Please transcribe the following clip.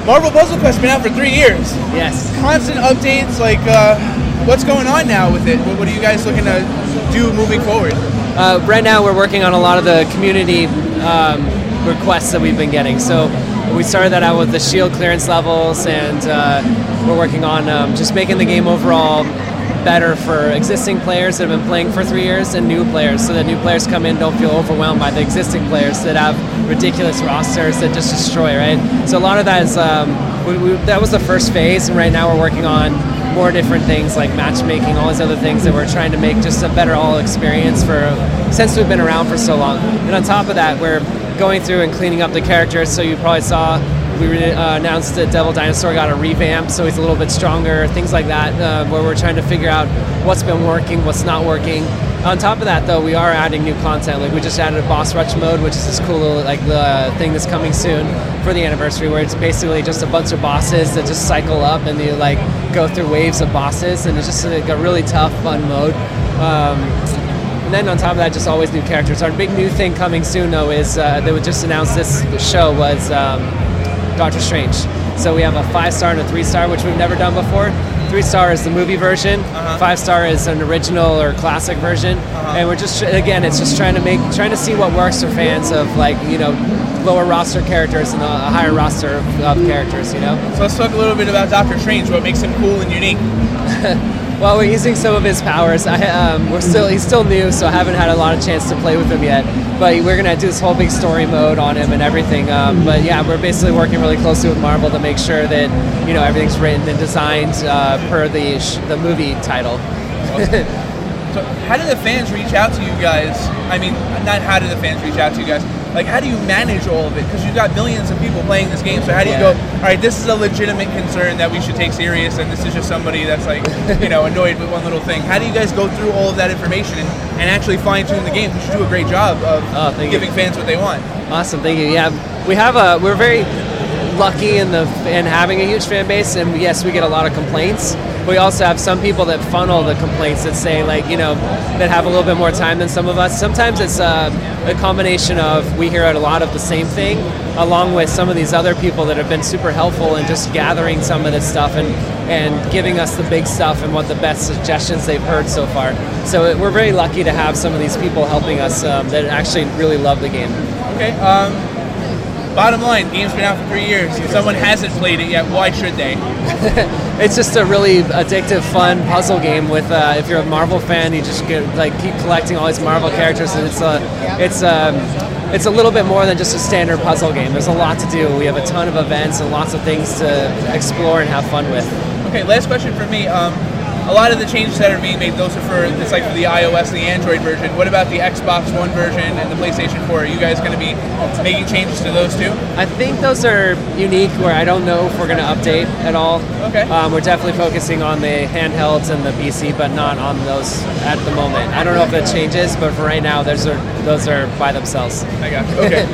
Marvel Puzzle Quest has been out for 3 years. Yes. Constant updates, like, what's going on now with it? What are you guys looking to do moving forward? Right now we're working on a lot of the community requests that we've been getting. So we started that out with the shield clearance levels, and we're working on just making the game overall better for existing players that have been playing for 3 years and new players, so that new players come in don't feel overwhelmed by the existing players that have ridiculous rosters that just destroy, right? So a lot of that is, that was the first phase, and right now we're working on more different things like matchmaking, all these other things that we're trying to make just a better all experience since we've been around for so long. And on top of that, we're going through and cleaning up the characters, so you probably saw we announced that Devil Dinosaur got a revamp, so he's a little bit stronger, things like that, where we're trying to figure out what's been working, what's not working. On top of that, though, we are adding new content. Like, we just added a boss rush mode, which is this cool little, like, the thing that's coming soon for the anniversary, where it's basically just a bunch of bosses that just cycle up, and you like go through waves of bosses, and it's just like a really tough, fun mode. And then on top of that, just always new characters. Our big new thing coming soon, though, is they would just announce this show was Doctor Strange. So we have a 5-star and a 3-star, which we've never done before. 3-star is the movie version. 5-star is an original or classic version. And we're just, again, it's just trying to see what works for fans of, like, you know, lower roster characters and a higher roster of characters, you know. So let's talk a little bit about Doctor Strange. What makes him cool and unique? Well, we're using some of his powers. He's still new, so I haven't had a lot of chance to play with him yet. But we're gonna do this whole big story mode on him and everything. But yeah, we're basically working really closely with Marvel to make sure that, you know, everything's written and designed per the movie title. So how do the fans reach out to you guys? I mean, not how do the fans reach out to you guys? Like, how do you manage all of it? Because you've got millions of people playing this game, so how do you go, all right, this is a legitimate concern that we should take serious, and this is just somebody that's, like, you know, annoyed with one little thing. How do you guys go through all of that information and actually fine-tune the game? You should do a great job of giving fans what they want. Awesome, thank you. Yeah, we're very lucky in having a huge fan base, and yes, we get a lot of complaints. We also have some people that funnel the complaints that say, like, you know, that have a little bit more time than some of us. Sometimes it's a combination of, we hear a lot of the same thing, along with some of these other people that have been super helpful in just gathering some of this stuff and giving us the big stuff and what the best suggestions they've heard so far. So we're very lucky to have some of these people helping us that actually really love the game. Okay. Bottom line, game's been out for 3 years. If someone hasn't played it yet, why should they? It's just a really addictive, fun puzzle game. With if you're a Marvel fan, you just get, like, keep collecting all these Marvel characters, and it's a little bit more than just a standard puzzle game. There's a lot to do. We have a ton of events and lots of things to explore and have fun with. Okay, last question for me. A lot of the changes that are being made, those are it's like for the iOS and the Android version. What about the Xbox One version and the PlayStation 4? Are you guys going to be making changes to those too? I think those are unique, where I don't know if we're going to update at all. Okay. We're definitely focusing on the handhelds and the PC, but not on those at the moment. I don't know if that changes, but for right now, those are by themselves. I got you. Okay.